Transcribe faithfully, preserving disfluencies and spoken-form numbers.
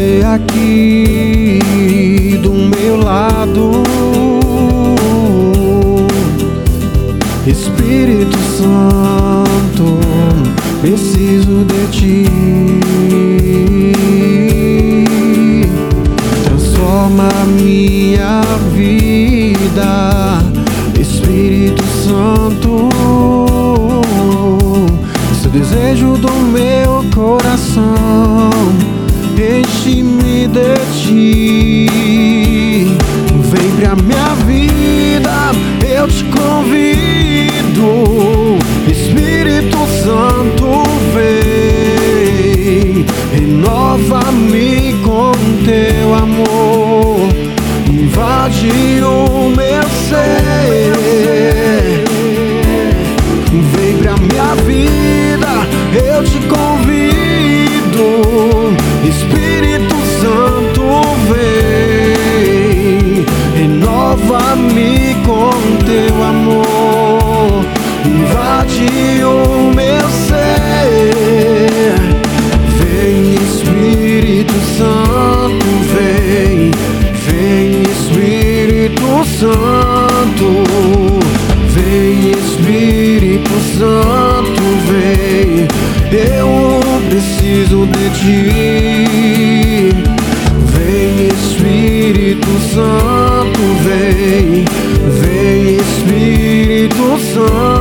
você aqui do meu lado. Espírito Santo, preciso de ti. Transforma minha vida, Espírito Santo. Esse é o desejo do meu coração, enche-me de ti. Vem pra minha vida, eu te convido. Espírito Santo, vem, renova-me com teu amor, invade o meu ser. Vem pra minha vida, eu te convido. Espírito Santo, vem, renova-me com teu amor, invade o meu ser. Vem Espírito Santo, vem, vem Espírito Santo, vem Espírito Santo, vem, eu preciso de ti. Vem Espírito Santo, vem, vem Espírito Santo.